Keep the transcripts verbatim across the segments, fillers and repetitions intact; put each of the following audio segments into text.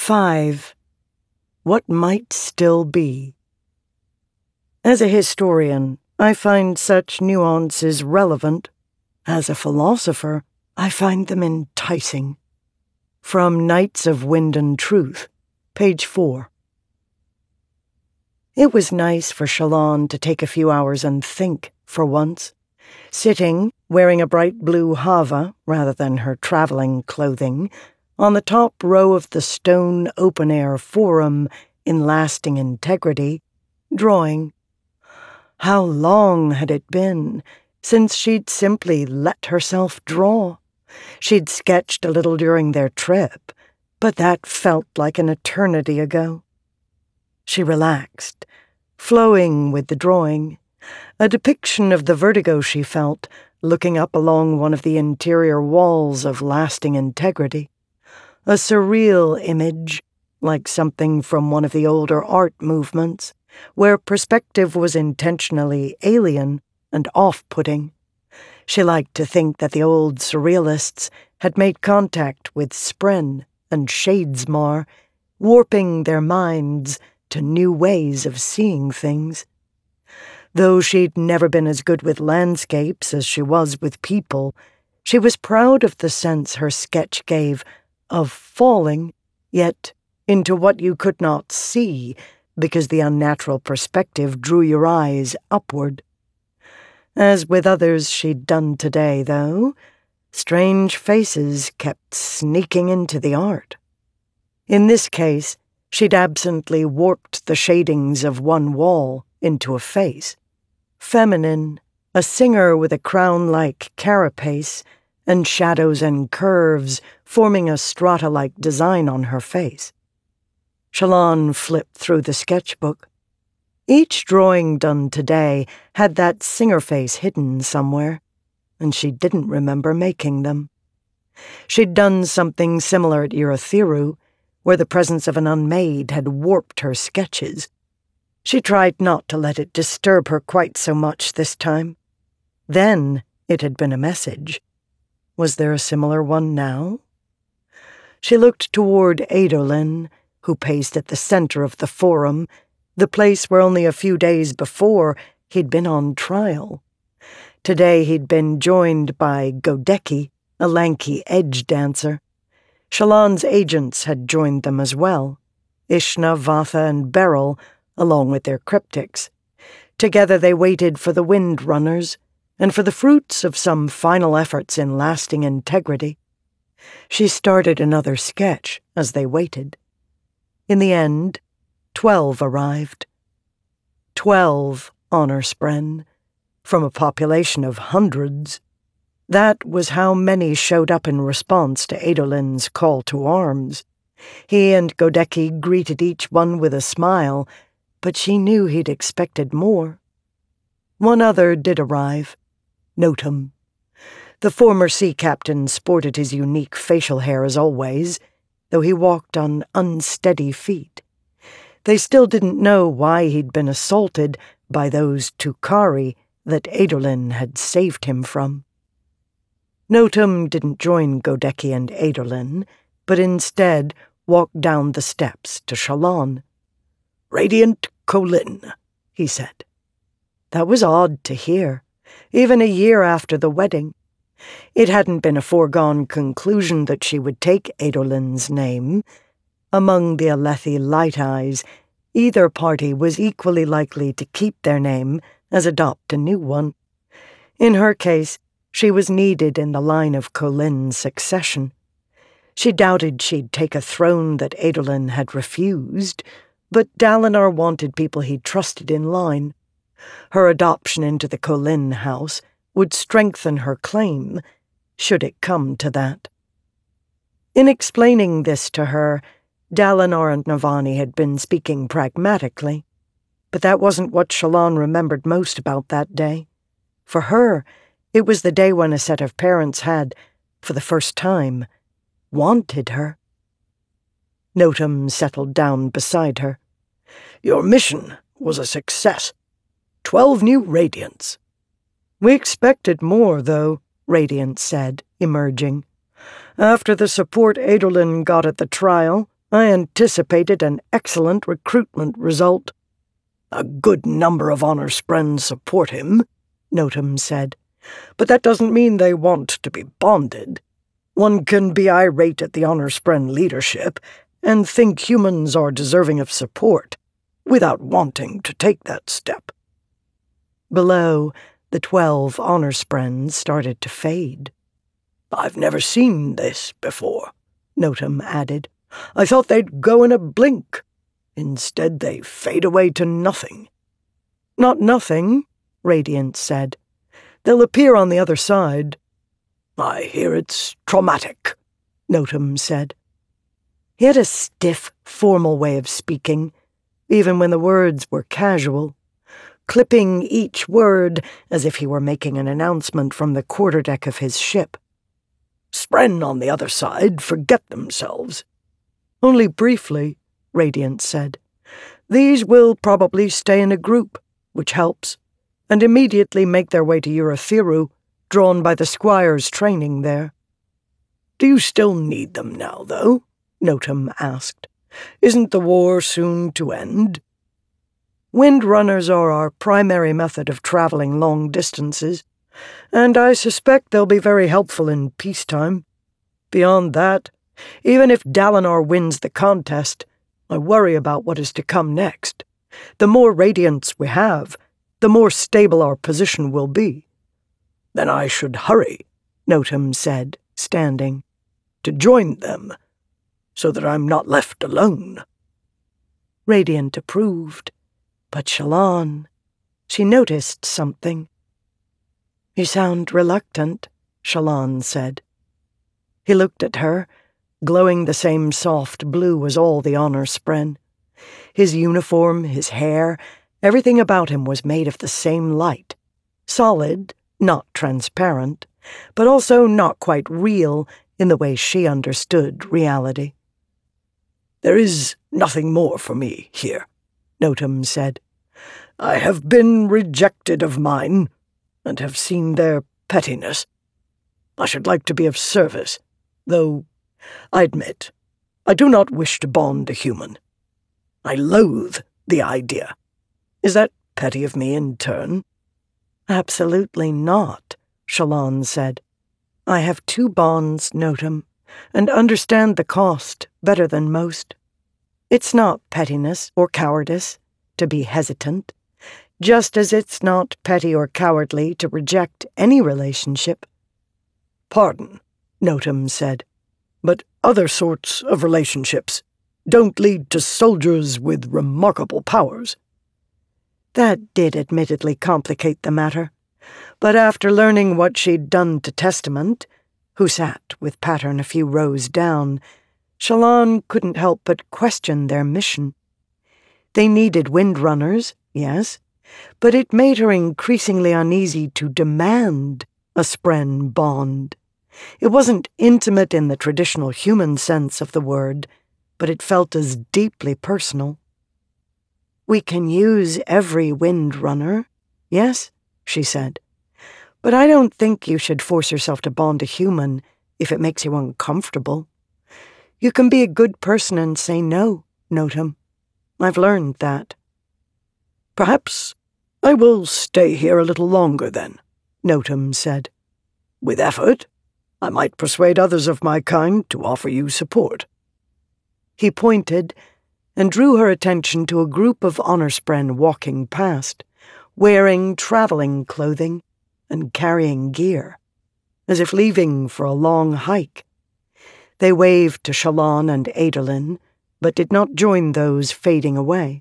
Five. What might still be. As a historian, I find such nuances relevant. As a philosopher, I find them enticing. From Nights of Wind and Truth, page four. It was nice for Shallan to take a few hours and think, for once. Sitting, wearing a bright blue hava rather than her traveling clothing, on the top row of the stone open-air forum in lasting integrity, drawing. How long had it been since she'd simply let herself draw? She'd sketched a little during their trip, but that felt like an eternity ago. She relaxed, flowing with the drawing, a depiction of the vertigo she felt looking up along one of the interior walls of lasting integrity. A surreal image, like something from one of the older art movements, where perspective was intentionally alien and off-putting. She liked to think that the old surrealists had made contact with Spren and Shadesmar, warping their minds to new ways of seeing things. Though she'd never been as good with landscapes as she was with people, she was proud of the sense her sketch gave of falling, yet into what you could not see because the unnatural perspective drew your eyes upward. As with others she'd done today, though, strange faces kept sneaking into the art. In this case, she'd absently warped the shadings of one wall into a face. Feminine, a singer with a crown-like carapace, and shadows and curves forming a strata-like design on her face. Shallan flipped through the sketchbook. Each drawing done today had that singer face hidden somewhere, and she didn't remember making them. She'd done something similar at Urithiru, where the presence of an unmade had warped her sketches. She tried not to let it disturb her quite so much this time. Then it had been a message. Was there a similar one now? She looked toward Adolin, who paced at the center of the forum, the place where only a few days before he'd been on trial. Today he'd been joined by Godeki, a lanky edge dancer. Shallan's agents had joined them as well, Ishna, Vatha, and Beryl, along with their cryptics. Together they waited for the Wind Runners, and for the fruits of some final efforts in lasting integrity. She started another sketch as they waited. In the end, twelve arrived. Twelve, Honor Spren, from a population of hundreds. That was how many showed up in response to Adolin's call to arms. He and Godeki greeted each one with a smile, but she knew he'd expected more. One other did arrive. Notum. The former sea captain sported his unique facial hair as always, though he walked on unsteady feet. They still didn't know why he'd been assaulted by those Tukari that Adolin had saved him from. Notum didn't join Godeki and Adolin, but instead walked down the steps to Shallan. "Radiant Kholin," he said. That was odd to hear, even a year after the wedding. It hadn't been a foregone conclusion that she would take Adolin's name. Among the Alethi Light Eyes, either party was equally likely to keep their name as adopt a new one. In her case, she was needed in the line of Kholin's succession. She doubted she'd take a throne that Adolin had refused, but Dalinar wanted people he trusted in line. Her adoption into the Kholin house would strengthen her claim, should it come to that. In explaining this to her, Dalinar and Navani had been speaking pragmatically, but that wasn't what Shallan remembered most about that day. For her, it was the day when a set of parents had, for the first time, wanted her. Notum settled down beside her. "Your mission was a success. Twelve new Radiants." "We expected more, though," Radiant said, emerging. "After the support Adolin got at the trial, I anticipated an excellent recruitment result. A good number of Honorspren support him, Notum said, but that doesn't mean they want to be bonded. One can be irate at the Honorspren leadership and think humans are deserving of support without wanting to take that step. Below, the twelve Honorsprens started to fade. I've never seen this before, Notum added. I thought they'd go in a blink. Instead, they fade away to nothing. Not nothing, Radiant said. They'll appear on the other side. I hear it's traumatic, Notum said. He had a stiff, formal way of speaking, even when the words were casual, clipping each word as if he were making an announcement from the quarterdeck of his ship. Spren on the other side forget themselves. Only briefly, Radiant said. These will probably stay in a group, which helps, and immediately make their way to Urithiru, drawn by the squire's training there. Do you still need them now, though? Notum asked. Isn't the war soon to end? Windrunners are our primary method of traveling long distances, and I suspect they'll be very helpful in peacetime. Beyond that, even if Dalinar wins the contest, I worry about what is to come next. The more Radiants we have, the more stable our position will be. Then I should hurry, Notum said, standing, to join them, so that I'm not left alone. Radiant approved, but Shallan, she noticed something. You sound reluctant, Shallan said. He looked at her, glowing the same soft blue as all the Honorspren. His uniform, his hair, everything about him was made of the same light. Solid, not transparent, but also not quite real in the way she understood reality. There is nothing more for me here, Notum said. I have been rejected of mine, and have seen their pettiness. I should like to be of service, though, I admit, I do not wish to bond a human. I loathe the idea. Is that petty of me in turn? Absolutely not, Shallan said. I have two bonds, Notum, and understand the cost better than most. It's not pettiness or cowardice to be hesitant, just as it's not petty or cowardly to reject any relationship. Pardon, Notum said, but other sorts of relationships don't lead to soldiers with remarkable powers. That did admittedly complicate the matter, but after learning what she'd done to Testament, who sat with Pattern a few rows down, Shallan couldn't help but question their mission. They needed Windrunners, yes, but it made her increasingly uneasy to demand a Spren bond. It wasn't intimate in the traditional human sense of the word, but it felt as deeply personal. We can use every Windrunner, yes, she said, but I don't think you should force yourself to bond a human if it makes you uncomfortable. You can be a good person and say no, Notum. I've learned that. Perhaps I will stay here a little longer then, Notum said. With effort, I might persuade others of my kind to offer you support. He pointed and drew her attention to a group of Honorspren walking past, wearing traveling clothing and carrying gear, as if leaving for a long hike. They waved to Shallan and Adolin, but did not join those fading away.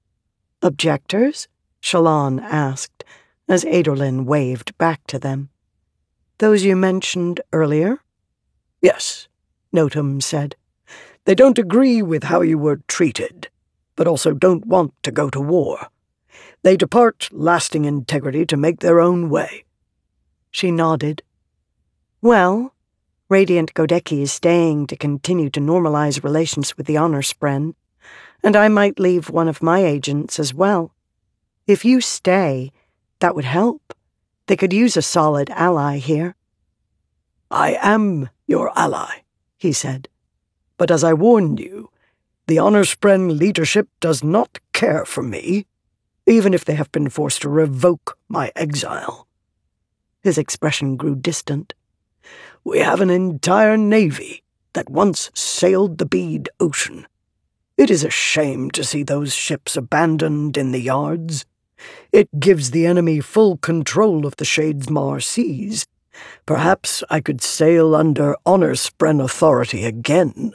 Objectors? Shallan asked, as Adolin waved back to them. Those you mentioned earlier? Yes, Notum said. They don't agree with how you were treated, but also don't want to go to war. They depart lasting integrity to make their own way. She nodded. Well, Radiant Godeki is staying to continue to normalize relations with the Honorspren, and I might leave one of my agents as well. If you stay, that would help. They could use a solid ally here. I am your ally, he said. But as I warned you, The Honorspren leadership does not care for me, even if they have been forced to revoke my exile." His expression grew distant. "We have an entire navy that once sailed the Bead Ocean. It is a shame to see those ships abandoned in the yards. It gives the enemy full control of the Shadesmar seas. Perhaps I could sail under Honorspren authority again."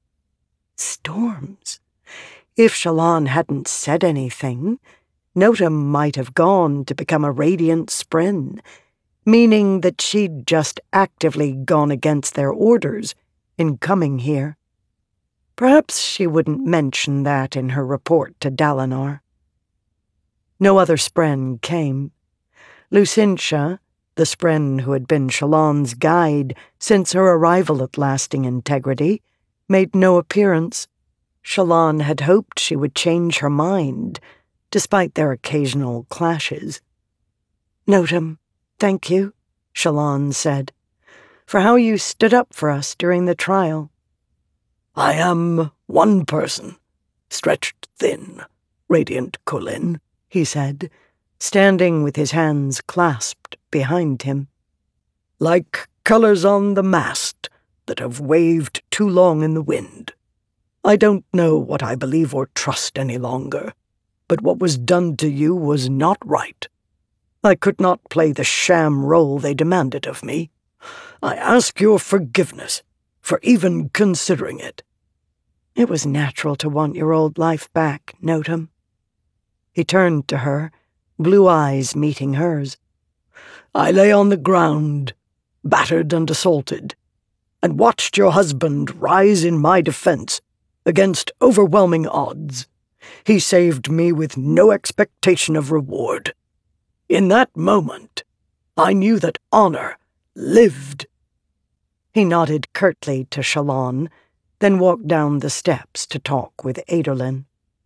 Storms. If Shallan hadn't said anything, Notam might have gone to become a Radiant Spren, meaning that she'd just actively gone against their orders in coming here. Perhaps she wouldn't mention that in her report to Dalinar. No other Spren came. Lucintia, the Spren who had been Shallan's guide since her arrival at Lasting Integrity, made no appearance. Shallan had hoped she would change her mind, despite their occasional clashes. "Notam, thank you," Shallan said, "for how you stood up for us during the trial." "I am one person, stretched thin, Radiant Kholin," he said, standing with his hands clasped behind him. "Like colors on the mast that have waved too long in the wind. I don't know what I believe or trust any longer, but what was done to you was not right. I could not play the sham role they demanded of me. I ask your forgiveness for even considering it." It was natural to want your old life back, Notam. He turned to her, blue eyes meeting hers. "I lay on the ground, battered and assaulted, and watched your husband rise in my defense against overwhelming odds. He saved me with no expectation of reward. In that moment, I knew that honor lived." He nodded curtly to Shallan, then walked down the steps to talk with Adolin.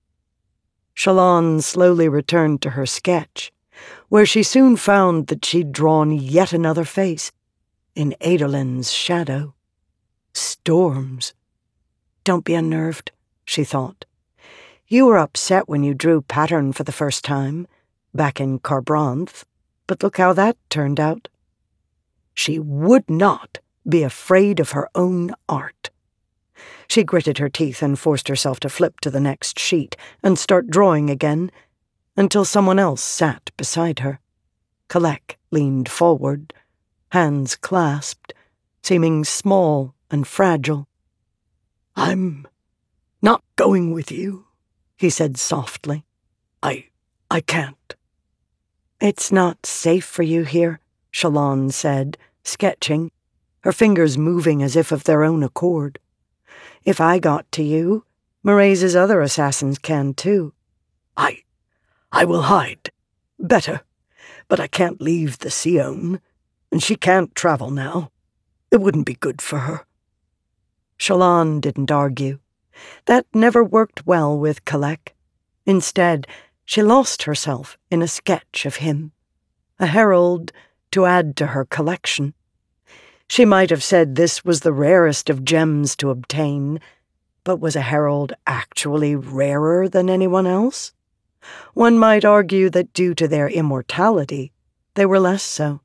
Shallan slowly returned to her sketch, where she soon found that she'd drawn yet another face, in Adolin's shadow. Storms. "Don't be unnerved," she thought. "You were upset when you drew pattern for the first time, back in Kharbranth, but look how that turned out." She would not be afraid of her own art. She gritted her teeth and forced herself to flip to the next sheet and start drawing again, until someone else sat beside her. K'lek leaned forward, hands clasped, seeming small and fragile. "I'm not going with you," he said softly. I... I can't." "It's not safe for you here," Shallan said, sketching, her fingers moving as if of their own accord. "If I got to you, Mraize's other assassins can too." I... I will hide. Better. But I can't leave the Sion, and she can't travel now. It wouldn't be good for her." Shallan didn't argue. That never worked well with K'lek. Instead, she lost herself in a sketch of him, a herald to add to her collection. She might have said this was the rarest of gems to obtain, but was a herald actually rarer than anyone else? One might argue that due to their immortality, they were less so.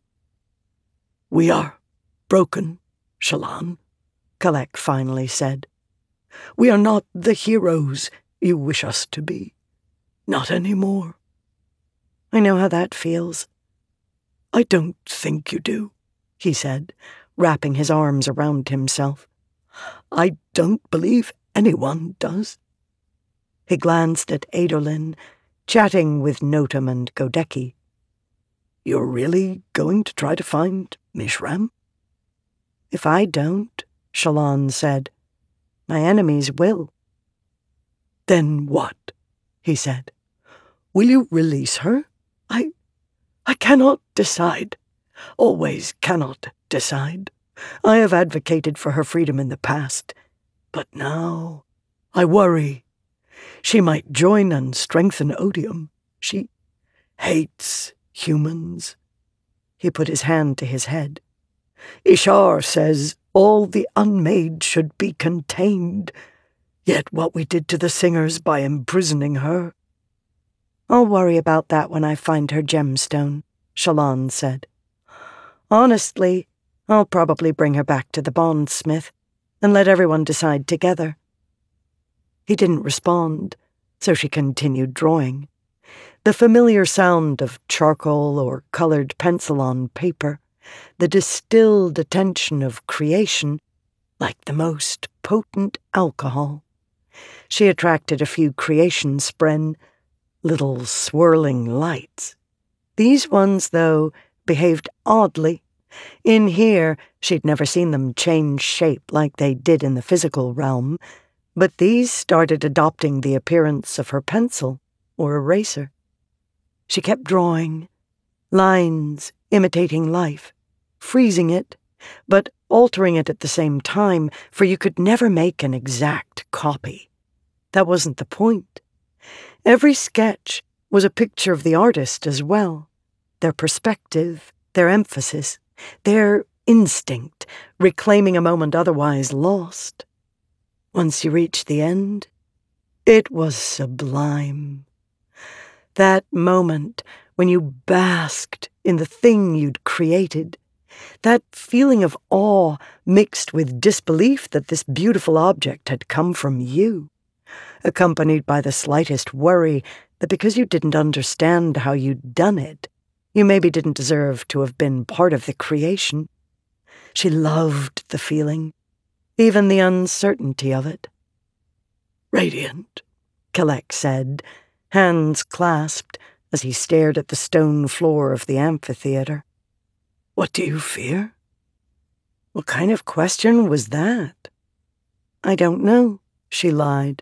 "We are broken, Shallan," K'lek finally said. "We are not the heroes you wish us to be. Not anymore." "I know how that feels." "I don't think you do," he said, wrapping his arms around himself. "I don't believe anyone does." He glanced at Adolin, chatting with Notam and Godeki. "You're really going to try to find Mishram?" "If I don't," Shallan said, "my enemies will." "Then what?" he said. "Will you release her? I... I cannot decide. Always cannot decide. I have advocated for her freedom in the past, but now I worry. She might join and strengthen Odium. She hates humans." He put his hand to his head. "Ishar says all the unmade should be contained. Yet what we did to the singers by imprisoning her. I'll worry about that when I find her gemstone, Shallan said. Honestly, I'll probably bring her back to the bondsmith and let everyone decide together. He didn't respond, so she continued drawing. The familiar sound of charcoal or colored pencil on paper, the distilled attention of creation, like the most potent alcohol. She attracted a few creation spren, little swirling lights. These ones, though, behaved oddly. In here, she'd never seen them change shape like they did in the physical realm, but these started adopting the appearance of her pencil or eraser. She kept drawing, lines imitating life, freezing it, but altering it at the same time, for you could never make an exact copy. That wasn't the point. Every sketch was a picture of the artist as well, their perspective, their emphasis, their instinct, reclaiming a moment otherwise lost. Once you reached the end, it was sublime. That moment when you basked in the thing you'd created, that feeling of awe mixed with disbelief that this beautiful object had come from you, accompanied by the slightest worry that because you didn't understand how you'd done it, you maybe didn't deserve to have been part of the creation. She loved the feeling, even the uncertainty of it. Radiant, Kelek said, hands clasped as he stared at the stone floor of the amphitheater. What do you fear? What kind of question was that? I don't know, she lied.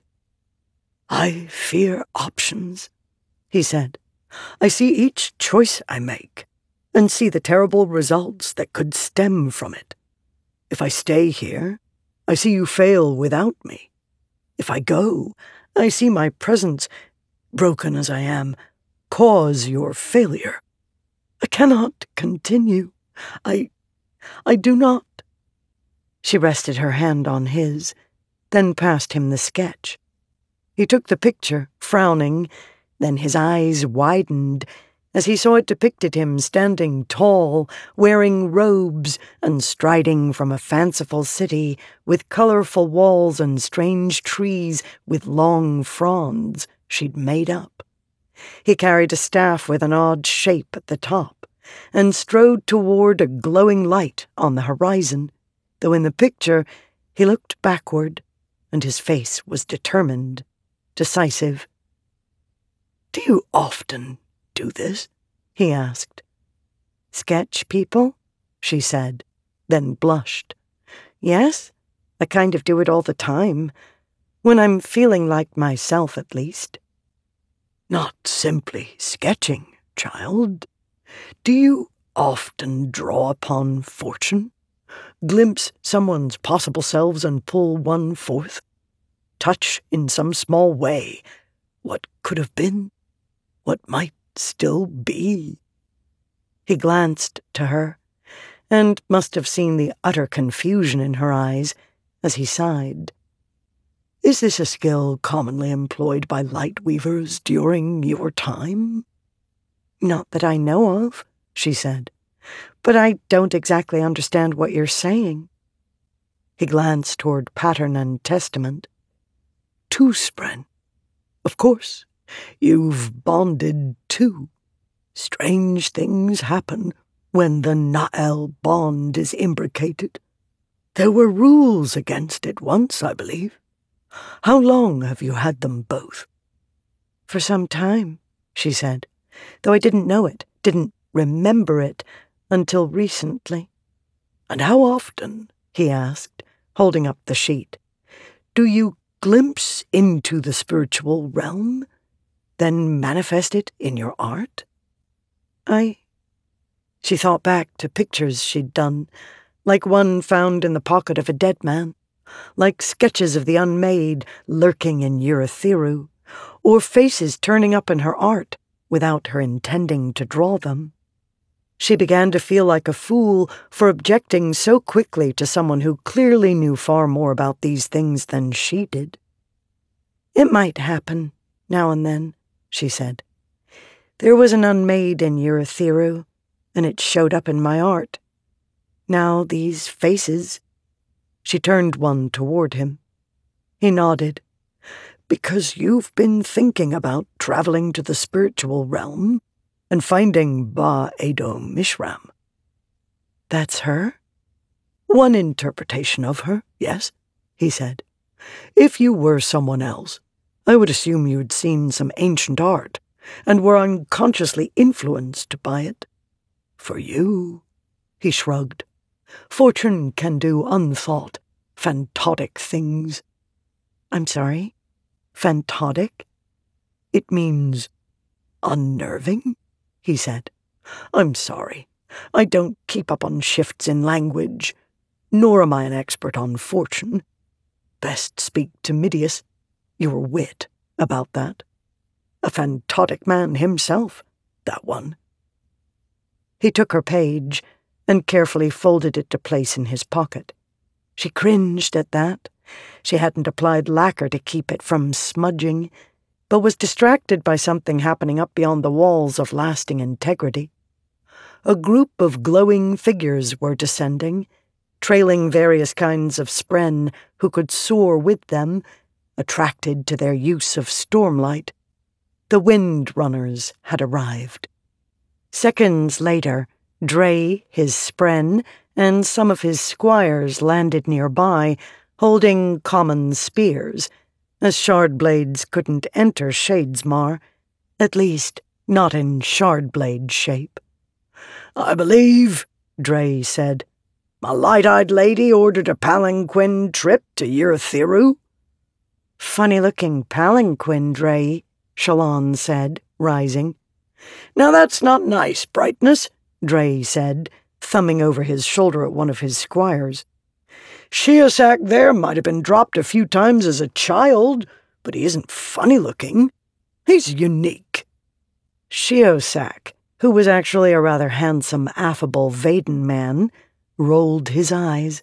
I fear options, he said. I see each choice I make, and see the terrible results that could stem from it. If I stay here, I see you fail without me. If I go, I see my presence, broken as I am, cause your failure. I cannot continue. I... I do not. She rested her hand on his, then passed him the sketch. He took the picture, frowning, then his eyes widened as he saw it depicted him standing tall, wearing robes and striding from a fanciful city with colorful walls and strange trees with long fronds she'd made up. He carried a staff with an odd shape at the top and strode toward a glowing light on the horizon, though in the picture he looked backward and his face was determined, decisive. Do you often do this? He asked. Sketch people? She said, then blushed. Yes, I kind of do it all the time, when I'm feeling like myself at least. Not simply sketching, child. Do you often draw upon fortune? Glimpse someone's possible selves and pull one forth? Touch in some small way what could have been, what might still be? He glanced to her, and must have seen the utter confusion in her eyes as he sighed. Is this a skill commonly employed by light weavers during your time? Not that I know of, she said, but I don't exactly understand what you're saying. He glanced toward pattern and testament. Two spren. Of course, you've bonded too. Strange things happen when the Na'el bond is imbricated. There were rules against it once, I believe. How long have you had them both? For some time, she said, though I didn't know it, didn't remember it, until recently. And how often, he asked, holding up the sheet, do you glimpse into the spiritual realm, then manifest it in your art? I... She thought back to pictures she'd done, like one found in the pocket of a dead man, like sketches of the unmade lurking in Urithiru, or faces turning up in her art without her intending to draw them. She began to feel like a fool for objecting so quickly to someone who clearly knew far more about these things than she did. It might happen, now and then, she said. There was an unmade in Urithiru, and it showed up in my art. Now these faces. She turned one toward him. He nodded. Because you've been thinking about traveling to the spiritual realm and finding Ba Edo Mishram. That's her? One interpretation of her, yes, he said. If you were someone else, I would assume you'd seen some ancient art and were unconsciously influenced by it. For you, he shrugged, fortune can do unthought, fantotic things. I'm sorry? Fantotic? It means unnerving, he said. I'm sorry. I don't keep up on shifts in language, nor am I an expert on fortune. Best speak to Midius, your wit, about that. A fantotic man himself, that one. He took her page and carefully folded it to place in his pocket. She cringed at that. She hadn't applied lacquer to keep it from smudging, but was distracted by something happening up beyond the walls of lasting integrity. A group of glowing figures were descending, trailing various kinds of spren who could soar with them, attracted to their use of stormlight. The wind runners had arrived. Seconds later, Dre, his spren, and some of his squires landed nearby, holding common spears, as Shardblades couldn't enter Shadesmar, at least not in Shardblade shape. I believe, Dre said, my light-eyed lady ordered a palanquin trip to Urithiru. Funny-looking palanquin, Dre, Shallan said, rising. Now that's not nice, Brightness, Dre said, thumbing over his shoulder at one of his squires. Sheosak there might have been dropped a few times as a child, but he isn't funny-looking. He's unique. Sheosak, who was actually a rather handsome, affable Vaden man, rolled his eyes.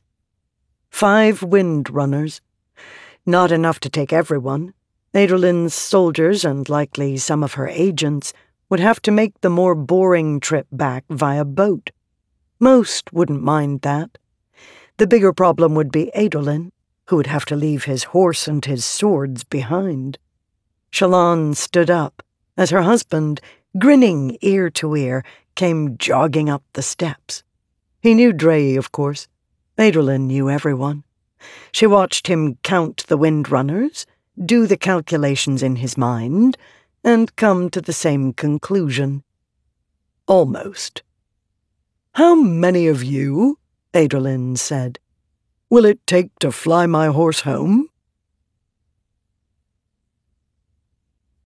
Five windrunners. Not enough to take everyone. Adolin's soldiers and likely some of her agents would have to make the more boring trip back via boat. Most wouldn't mind that. The bigger problem would be Adolin, who would have to leave his horse and his swords behind. Shallan stood up as her husband, grinning ear to ear, came jogging up the steps. He knew Dre, of course. Adolin knew everyone. She watched him count the windrunners, do the calculations in his mind, and come to the same conclusion. Almost. How many of you, Adolin said, will it take to fly my horse home?